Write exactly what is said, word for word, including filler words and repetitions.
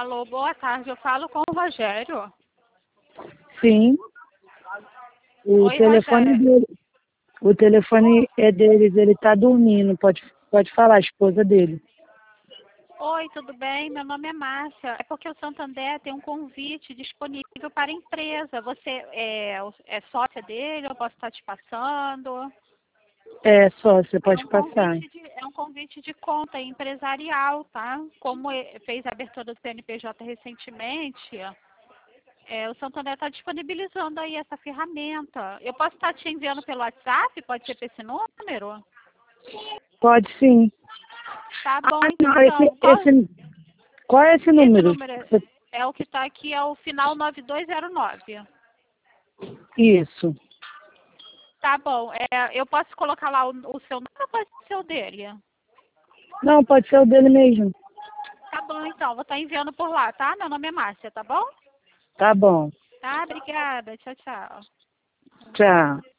Alô, boa tarde. Eu falo com o Rogério. Sim. O Oi, telefone Rogério. dele, o telefone é deles, ele tá dormindo, pode, pode falar, a esposa dele. Oi, tudo bem? Meu nome é Márcia. É porque o Santander tem um convite disponível para a empresa. Você é, é sócia dele? Eu posso estar te passando? É, só, você É pode um passar. convite de, é um convite de conta empresarial, tá? Como e- fez a abertura do C N P J recentemente, é, o Santander está disponibilizando aí essa ferramenta. Eu posso estar te enviando pelo WhatsApp? Pode ser para esse número? Pode sim. Tá Ah, bom, não, esse, então. Qual, esse, qual é esse esse número? número é é o que está aqui, é o final nove dois zero nove. Isso. Tá bom. É, eu posso colocar lá o, o seu nome ou pode ser o dele? Não, pode ser o dele mesmo. Tá bom, então. Vou estar enviando por lá, tá? Meu nome é Márcia, tá bom? Tá bom. Tá, obrigada. Tchau, tchau. Tchau.